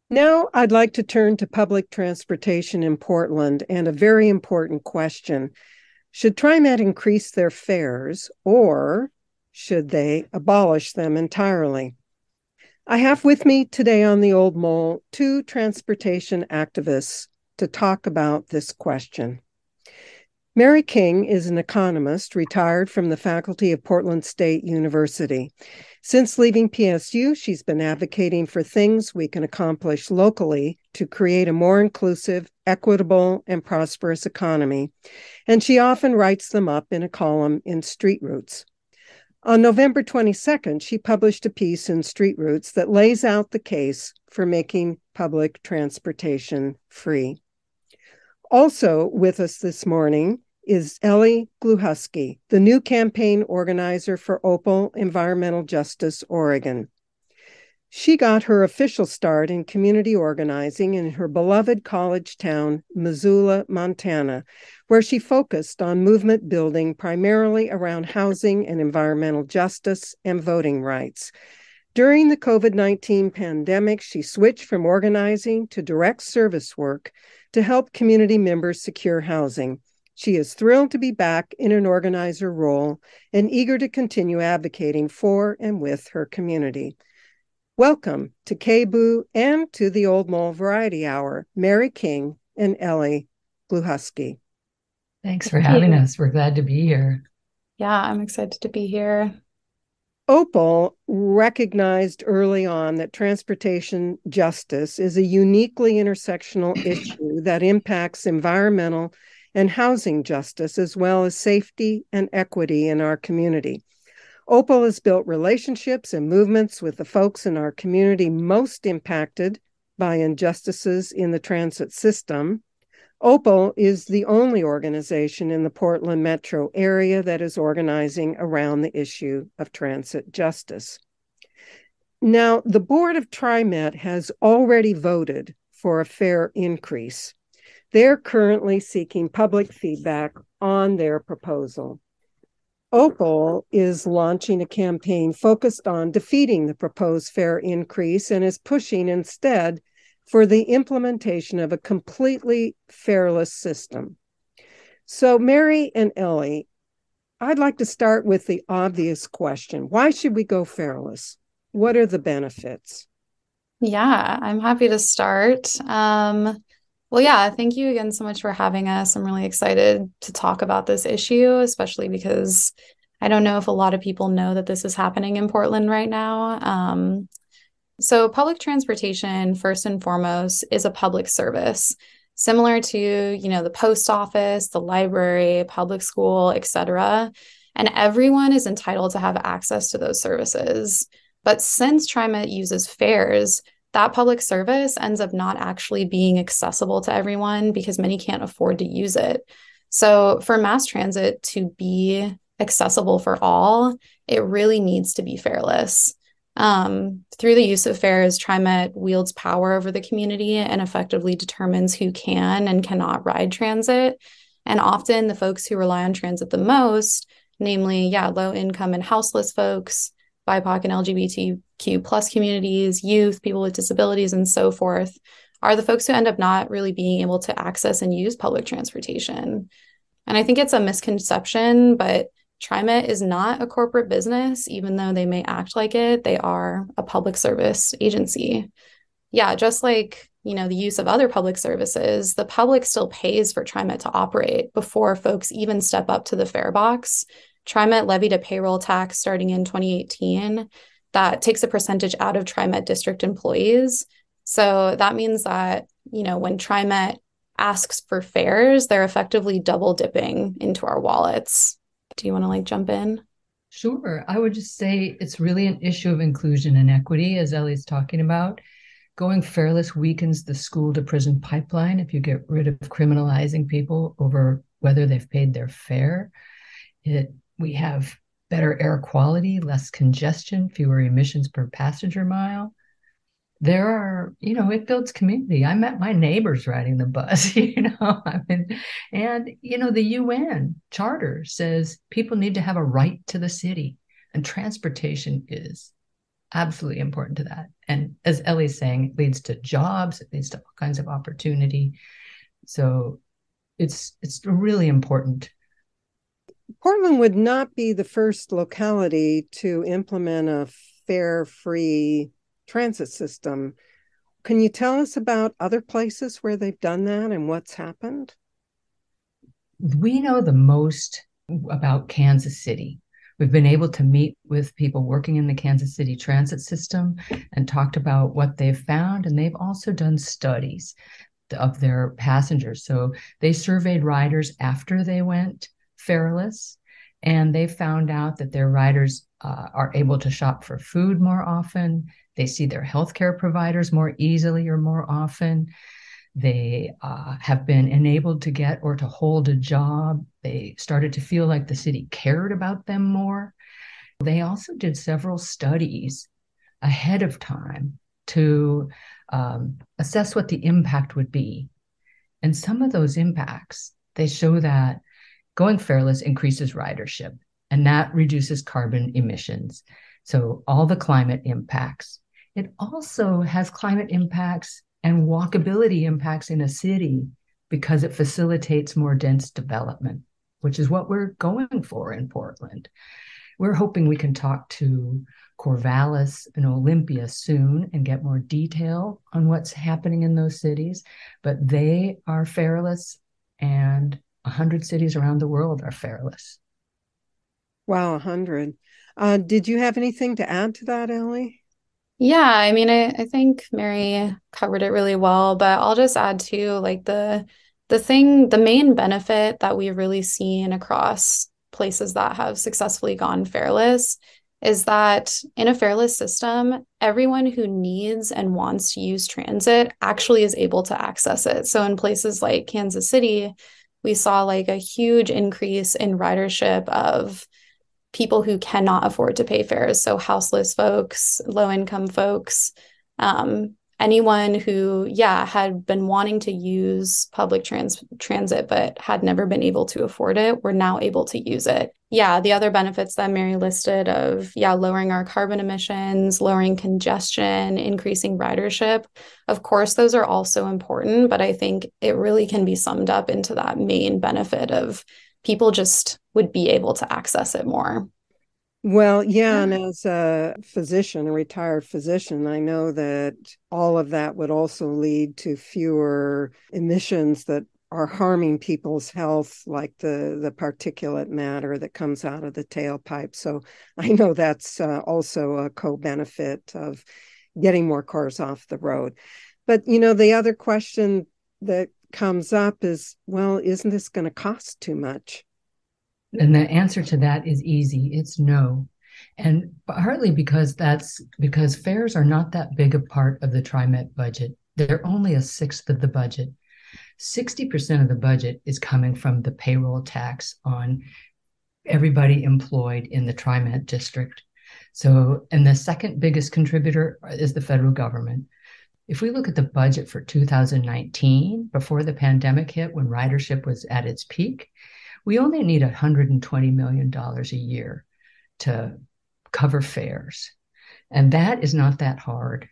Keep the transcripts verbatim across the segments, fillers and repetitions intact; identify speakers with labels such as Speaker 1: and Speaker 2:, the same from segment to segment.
Speaker 1: Now, I'd like to turn to public transportation in Portland and a very important question. Should TriMet increase their fares or should they abolish them entirely? I have with me today on the Old Mole two transportation activists to talk about this question. Mary King is an economist retired from the faculty of Portland State University. Since leaving P S U, she's been advocating for things we can accomplish locally to create a more inclusive, equitable, and prosperous economy, and she often writes them up in a column in Street Roots. On November twenty-second, she published a piece in Street Roots that lays out the case for making public transportation free. Also with us this morning is Ellie Gluhusky, the new campaign organizer for Opal Environmental Justice Oregon. She got her official start in community organizing in her beloved college town, Missoula, Montana, where she focused on movement building primarily around housing and environmental justice and voting rights. During the COVID nineteen pandemic, she switched from organizing to direct service work to help community members secure housing. She is thrilled to be back in an organizer role and eager to continue advocating for and with her community. Welcome to K B U and to the Old Mole Variety Hour, Mary King and Ellie Gluhusky.
Speaker 2: Thanks for having us. We're glad to be here.
Speaker 3: Yeah, I'm excited to be here.
Speaker 1: Opal recognized early on that transportation justice is a uniquely intersectional issue that impacts environmental and housing justice, as well as safety and equity in our community. Opal has built relationships and movements with the folks in our community most impacted by injustices in the transit system. Opal is the only organization in the Portland metro area that is organizing around the issue of transit justice. Now, the board of TriMet has already voted for a fare increase. They're currently seeking public feedback on their proposal. Opal is launching a campaign focused on defeating the proposed fare increase and is pushing instead for the implementation of a completely fareless system. So, Mary and Ellie, I'd like to start with the obvious question. Why should we go fareless? What are the benefits?
Speaker 3: Yeah, I'm happy to start. Um, well, yeah, thank you again so much for having us. I'm really excited to talk about this issue, especially because I don't know if a lot of people know that this is happening in Portland right now. Um, so public transportation, first and foremost, is a public service, similar to, you know, the post office, the library, public school, et cetera. And everyone is entitled to have access to those services. But since TriMet uses fares, that public service ends up not actually being accessible to everyone because many can't afford to use it. So for mass transit to be accessible for all, it really needs to be fareless. Um, through the use of fares, TriMet wields power over the community and effectively determines who can and cannot ride transit. And often the folks who rely on transit the most, namely, yeah, low income and houseless folks, B I P O C and L G B T Q plus communities, youth, people with disabilities, and so forth, are the folks who end up not really being able to access and use public transportation. And I think it's a misconception, but TriMet is not a corporate business, even though they may act like it. They are a public service agency. Yeah, just like, you know, the use of other public services, the public still pays for TriMet to operate before folks even step up to the fare box. TriMet levied a payroll tax starting in twenty eighteen that takes a percentage out of TriMet district employees. So that means that, you know, when TriMet asks for fares, they're effectively double dipping into our wallets. Do you want to like jump in?
Speaker 2: Sure. I would just say it's really an issue of inclusion and equity, as Ellie's talking about. Going fareless weakens the school to prison pipeline if you get rid of criminalizing people over whether they've paid their fare. It We have better air quality, less congestion, fewer emissions per passenger mile. There are, you know, it builds community. I met my neighbors riding the bus, you know, I mean, and, you know, the U N Charter says people need to have a right to the city, and transportation is absolutely important to that. And as Ellie's saying, it leads to jobs, it leads to all kinds of opportunity. So it's it's really important.
Speaker 1: Portland would not be the first locality to implement a fare-free transit system. Can you tell us about other places where they've done that and what's happened?
Speaker 2: We know the most about Kansas City. We've been able to meet with people working in the Kansas City transit system and talked about what they've found. And they've also done studies of their passengers. So they surveyed riders after they went fareless, and they found out that their riders uh, are able to shop for food more often. They see their healthcare providers more easily or more often. They uh, have been enabled to get or to hold a job. They started to feel like the city cared about them more. They also did several studies ahead of time to um, assess what the impact would be. And some of those impacts, they show that going fareless increases ridership, and that reduces carbon emissions. So all the climate impacts. It also has climate impacts and walkability impacts in a city because it facilitates more dense development, which is what we're going for in Portland. We're hoping we can talk to Corvallis and Olympia soon and get more detail on what's happening in those cities, but they are fareless, and one hundred cities around the world are fareless.
Speaker 1: Wow, one hundred. Uh, did you have anything to add to that, Ellie?
Speaker 3: Yeah, I mean, I, I think Mary covered it really well, but I'll just add to like the the thing, the main benefit that we've really seen across places that have successfully gone fareless is that in a fareless system, everyone who needs and wants to use transit actually is able to access it. So in places like Kansas City, we saw like a huge increase in ridership of people who cannot afford to pay fares. So houseless folks, low income folks, um, anyone who, yeah, had been wanting to use public trans- transit, but had never been able to afford it, were now able to use it. Yeah, the other benefits that Mary listed of, yeah, lowering our carbon emissions, lowering congestion, increasing ridership. Of course, those are also important, but I think it really can be summed up into that main benefit of people just would be able to access it more.
Speaker 1: Well, yeah, and as a physician, a retired physician, I know that all of that would also lead to fewer emissions that are harming people's health, like the, the particulate matter that comes out of the tailpipe. So I know that's uh, also a co-benefit of getting more cars off the road. But, you know, the other question that comes up is, well, isn't this going to cost too much?
Speaker 2: And the answer to that is easy. It's no. And partly because that's because fares are not that big a part of the TriMet budget. They're only a sixth of the budget. sixty percent of the budget is coming from the payroll tax on everybody employed in the TriMet district. So, and the second biggest contributor is the federal government. If we look at the budget for two thousand nineteen, before the pandemic hit, when ridership was at its peak, we only need one hundred twenty million dollars a year to cover fares. And that is not that hard.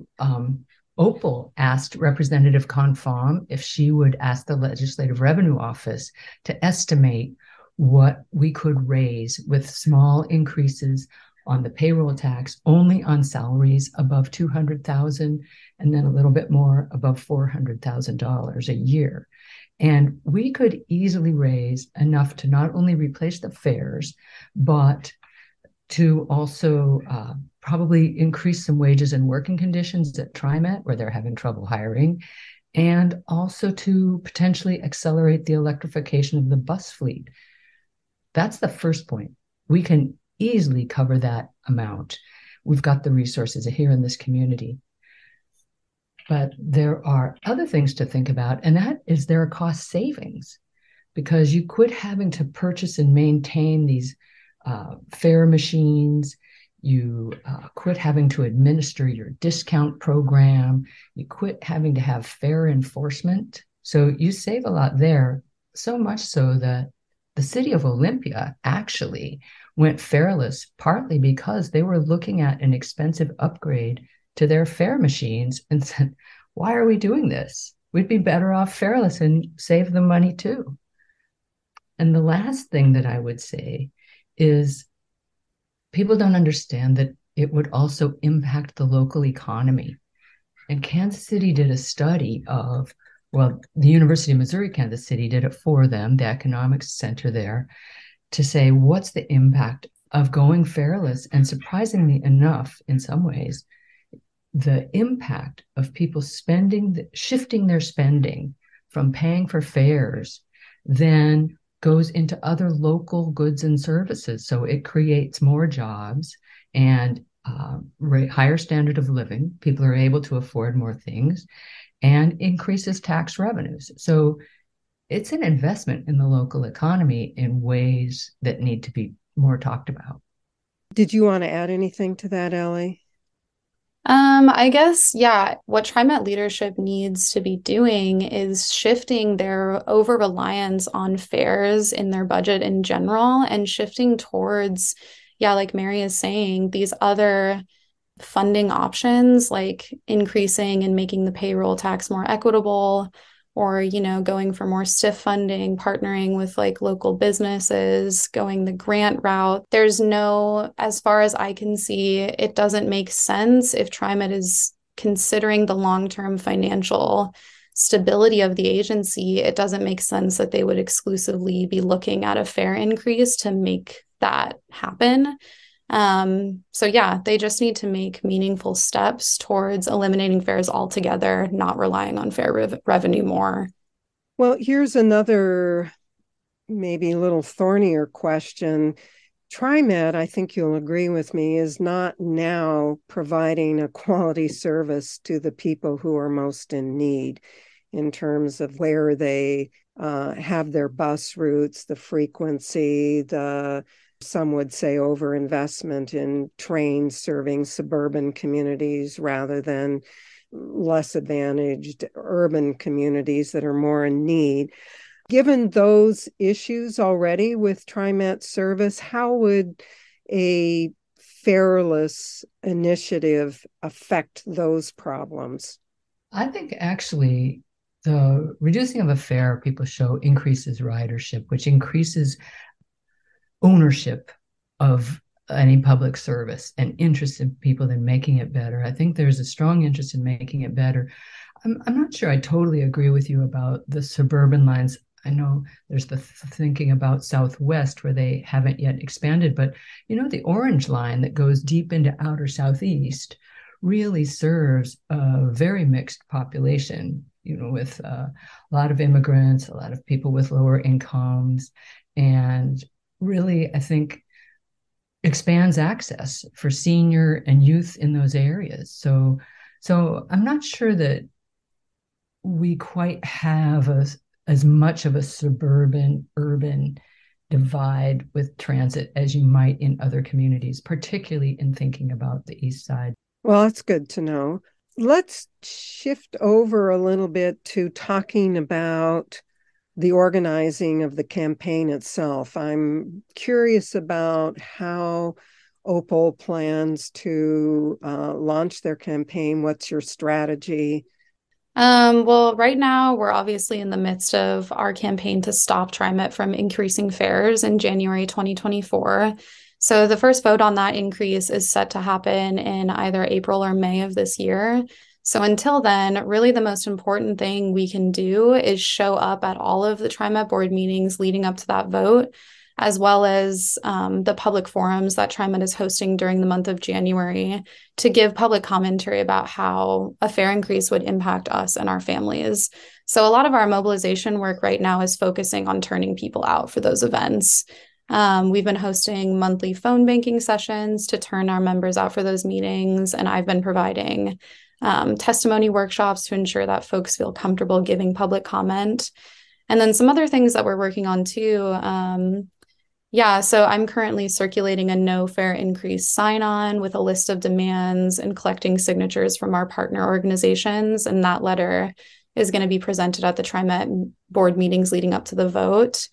Speaker 2: Um, Opal asked Representative Confom if she would ask the Legislative Revenue Office to estimate what we could raise with small increases on the payroll tax only on salaries above two hundred thousand dollars and then a little bit more above four hundred thousand dollars a year. And we could easily raise enough to not only replace the fares, but to also uh, probably increase some wages and working conditions at TriMet, where they're having trouble hiring, and also to potentially accelerate the electrification of the bus fleet. That's the first point. We can easily cover that amount. We've got the resources here in this community. But there are other things to think about, and that is there are cost savings, because you quit having to purchase and maintain these uh, fare machines. You uh, quit having to administer your discount program. You quit having to have fare enforcement. So you save a lot there, so much so that the city of Olympia actually went fareless, partly because they were looking at an expensive upgrade to their fare machines and said, why are we doing this? We'd be better off fareless and save the money too. And the last thing that I would say is people don't understand that it would also impact the local economy. And Kansas City did a study of, well, the University of Missouri Kansas City did it for them, the economics center there, to say, what's the impact of going fareless? And surprisingly enough, in some ways, the impact of people spending, shifting their spending from paying for fares, then goes into other local goods and services. So it creates more jobs and uh, higher standard of living. People are able to afford more things and increases tax revenues. So it's an investment in the local economy in ways that need to be more talked about.
Speaker 1: Did you want to add anything to that, Ellie?
Speaker 3: Um, I guess, yeah, what TriMet leadership needs to be doing is shifting their over-reliance on fares in their budget in general and shifting towards, yeah, like Mary is saying, these other funding options like increasing and making the payroll tax more equitable, or, you know, going for more stiff funding, partnering with like local businesses, going the grant route. There's no, as far as I can see, it doesn't make sense if TriMet is considering the long-term financial stability of the agency. It doesn't make sense that they would exclusively be looking at a fare increase to make that happen. Um, so yeah, they just need to make meaningful steps towards eliminating fares altogether, not relying on fare rev- revenue more.
Speaker 1: Well, here's another maybe a little thornier question. TriMet, I think you'll agree with me, is not now providing a quality service to the people who are most in need in terms of where they uh, have their bus routes, the frequency, the some would say overinvestment in trains serving suburban communities rather than less advantaged urban communities that are more in need. Given those issues already with TriMet service, how would a fareless initiative affect those problems?
Speaker 2: I think actually the reducing of a fare, people show, increases ridership, which increases ownership of any public service and interest in people in making it better. I think there's a strong interest in making it better. I'm, I'm not sure I totally agree with you about the suburban lines. I know there's the th- thinking about Southwest where they haven't yet expanded, but you know, the Orange Line that goes deep into outer Southeast really serves a very mixed population, you know, with uh, a lot of immigrants, a lot of people with lower incomes, and really, I think, expands access for senior and youth in those areas. So, so I'm not sure that we quite have a, as much of a suburban-urban divide with transit as you might in other communities, particularly in thinking about the East Side.
Speaker 1: Well, that's good to know. Let's shift over a little bit to talking about the organizing of the campaign itself. I'm curious about how Opal plans to uh, launch their campaign. What's your strategy?
Speaker 3: Um, well, right now, we're obviously in the midst of our campaign to stop TriMet from increasing fares in January twenty twenty-four. So the first vote on that increase is set to happen in either April or May of this year. So until then, really the most important thing we can do is show up at all of the TriMet board meetings leading up to that vote, as well as um, the public forums that TriMet is hosting during the month of January to give public commentary about how a fare increase would impact us and our families. So a lot of our mobilization work right now is focusing on turning people out for those events. Um, we've been hosting monthly phone banking sessions to turn our members out for those meetings, and I've been providing Um, testimony workshops to ensure that folks feel comfortable giving public comment. And then some other things that we're working on too. Um, yeah, so I'm currently circulating a no fare increase sign-on with a list of demands and collecting signatures from our partner organizations. And that letter is going to be presented at the TriMet board meetings leading up to the vote.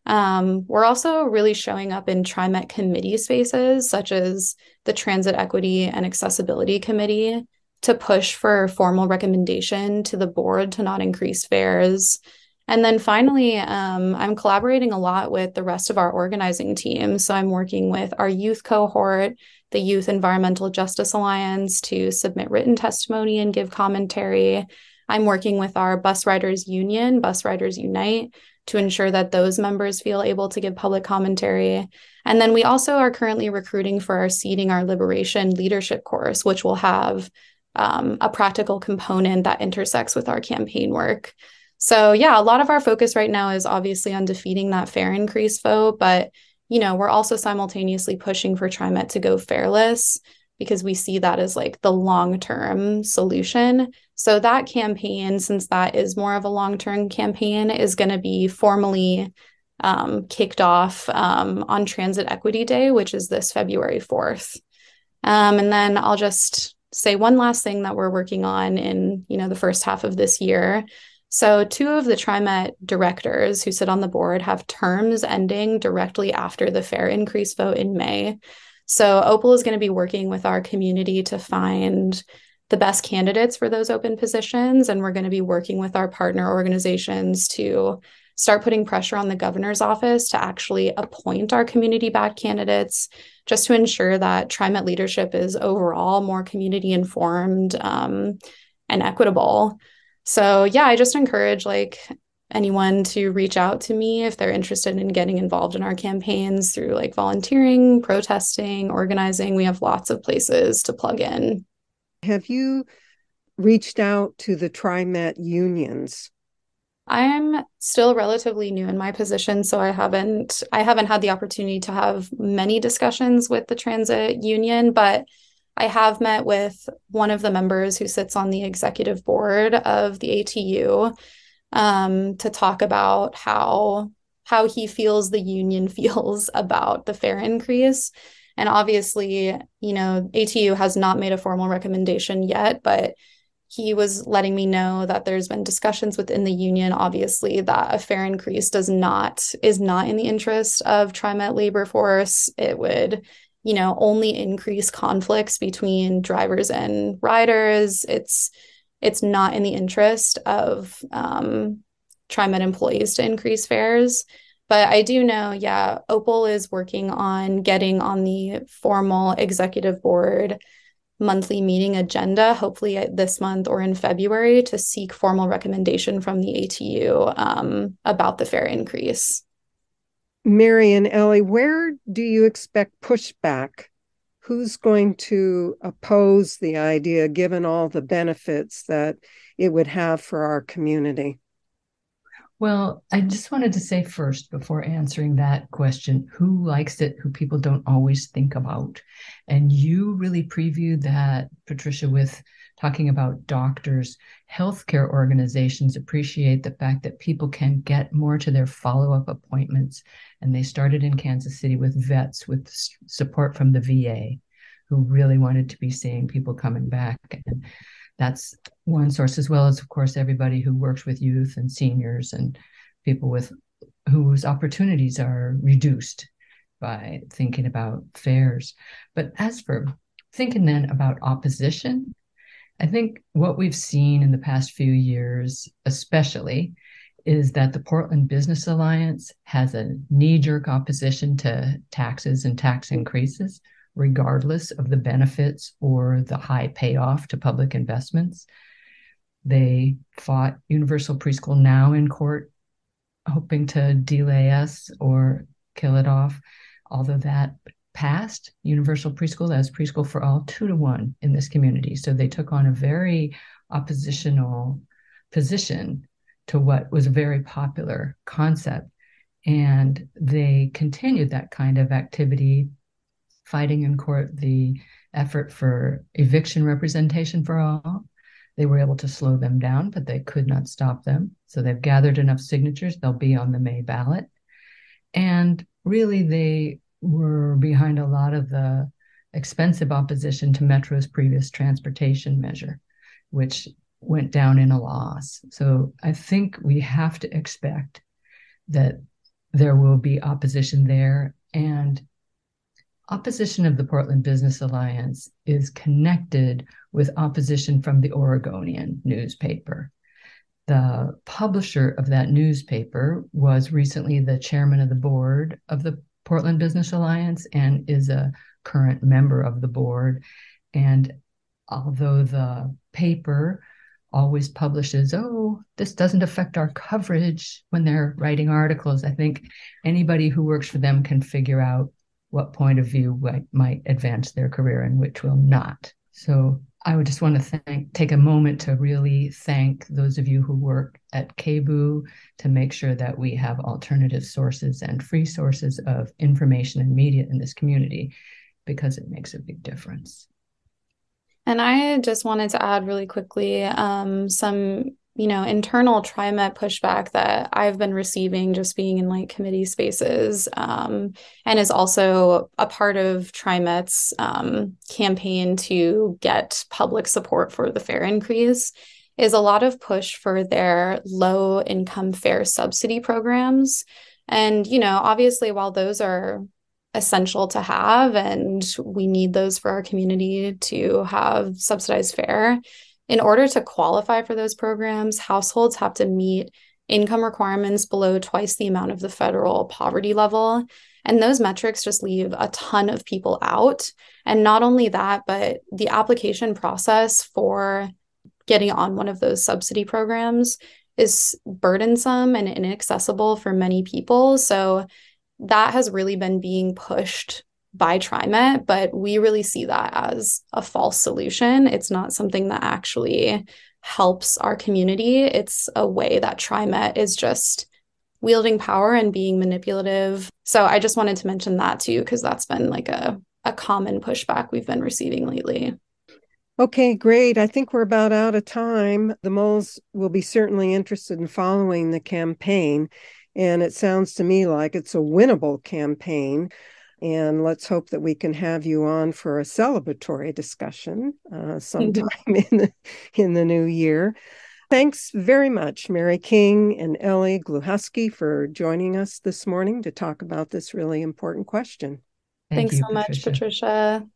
Speaker 3: Um, we're also really showing up in TriMet committee spaces, such as the Transit Equity and Accessibility Committee, to push for formal recommendation to the board to not increase fares. And then finally, um, I'm collaborating a lot with the rest of our organizing team. So I'm working with our youth cohort, the Youth Environmental Justice Alliance, to submit written testimony and give commentary. I'm working with our Bus Riders Union, Bus Riders Unite, to ensure that those members feel able to give public commentary. And then we also are currently recruiting for our Seeding Our Liberation leadership course, which will have um, a practical component that intersects with our campaign work. So yeah, a lot of our focus right now is obviously on defeating that fare increase vote, but you know, we're also simultaneously pushing for TriMet to go fareless, because we see that as like the long-term solution. So that campaign, since that is more of a long-term campaign, is going to be formally um, kicked off um, on Transit Equity Day, which is this February fourth. Um, and then I'll just say one last thing that we're working on in, you know, the first half of this year. So two of the TriMet directors who sit on the board have terms ending directly after the fare increase vote in May. So Opal is going to be working with our community to find the best candidates for those open positions. And we're going to be working with our partner organizations to start putting pressure on the governor's office to actually appoint our community-backed candidates, just to ensure that TriMet leadership is overall more community informed um, and equitable. So yeah, I just encourage like anyone to reach out to me if they're interested in getting involved in our campaigns through like volunteering, protesting, organizing. We have lots of places to plug in.
Speaker 1: Have you reached out to the TriMet unions?
Speaker 3: I'm still relatively new in my position, so I haven't I haven't had the opportunity to have many discussions with the transit union, but I have met with one of the members who sits on the executive board of the A T U um, to talk about how how he feels the union feels about the fare increase. And obviously, you know, A T U has not made a formal recommendation yet, but he was letting me know that there's been discussions within the union, obviously, that a fare increase does not is not in the interest of TriMet labor force. It would, you know, only increase conflicts between drivers and riders. It's it's not in the interest of um, TriMet employees to increase fares. But I do know, yeah, Opal is working on getting on the formal executive board monthly meeting agenda, hopefully this month or in February, to seek formal recommendation from the A T U um, about the fare increase.
Speaker 1: Mary and Ellie, where do you expect pushback? Who's going to oppose the idea, given all the benefits that it would have for our community?
Speaker 2: Well, I just wanted to say first, before answering that question, who likes it, who people don't always think about? And you really previewed that, Patricia, with talking about doctors. Healthcare organizations appreciate the fact that people can get more to their follow-up appointments. And they started in Kansas City with vets, with support from the V A, who really wanted to be seeing people coming back. And that's one source, as well as, of course, everybody who works with youth and seniors and people with whose opportunities are reduced by thinking about fares. But as for thinking then about opposition, I think what we've seen in the past few years, especially, is that the Portland Business Alliance has a knee-jerk opposition to taxes and tax increases, regardless of the benefits or the high payoff to public investments. They fought Universal Preschool Now in court, hoping to delay us or kill it off. Although that passed, Universal Preschool as Preschool for All, two to one in this community. So they took on a very oppositional position to what was a very popular concept. And they continued that kind of activity, fighting in court the effort for eviction representation for all. They were able to slow them down, but they could not stop them. So they've gathered enough signatures. They'll be on the May ballot. And really, they were behind a lot of the expensive opposition to Metro's previous transportation measure, which went down in a loss. So I think we have to expect that there will be opposition there. And opposition of the Portland Business Alliance is connected with opposition from the Oregonian newspaper. The publisher of that newspaper was recently the chairman of the board of the Portland Business Alliance and is a current member of the board. And although the paper always publishes, oh, this doesn't affect our coverage when they're writing articles, I think anybody who works for them can figure out what point of view might, might advance their career and which will not. So I would just want to thank, take a moment to really thank those of you who work at K B U to make sure that we have alternative sources and free sources of information and media in this community, because it makes a big difference.
Speaker 3: And I just wanted to add really quickly um, some, you know, internal TriMet pushback that I've been receiving just being in like committee spaces, um, and is also a part of TriMet's um, campaign to get public support for the fare increase, is a lot of push for their low income fare subsidy programs. And, you know, obviously, while those are essential to have, and we need those for our community to have subsidized fare, in order to qualify for those programs, households have to meet income requirements below twice the amount of the federal poverty level. And those metrics just leave a ton of people out. And not only that, but the application process for getting on one of those subsidy programs is burdensome and inaccessible for many people. So that has really been being pushed by TriMet, but we really see that as a false solution. It's not something that actually helps our community. It's a way that TriMet is just wielding power and being manipulative. So I just wanted to mention that too, because that's been like a, a common pushback we've been receiving lately.
Speaker 1: Okay, great. I think we're about out of time. The Moles will be certainly interested in following the campaign. And it sounds to me like it's a winnable campaign. And let's hope that we can have you on for a celebratory discussion uh, sometime in, the, in the new year. Thanks very much, Mary King and Ellie Gluhusky, for joining us this morning to talk about this really important question.
Speaker 2: Thank
Speaker 3: Thanks
Speaker 2: you,
Speaker 3: so much,
Speaker 2: Patricia.
Speaker 3: Patricia.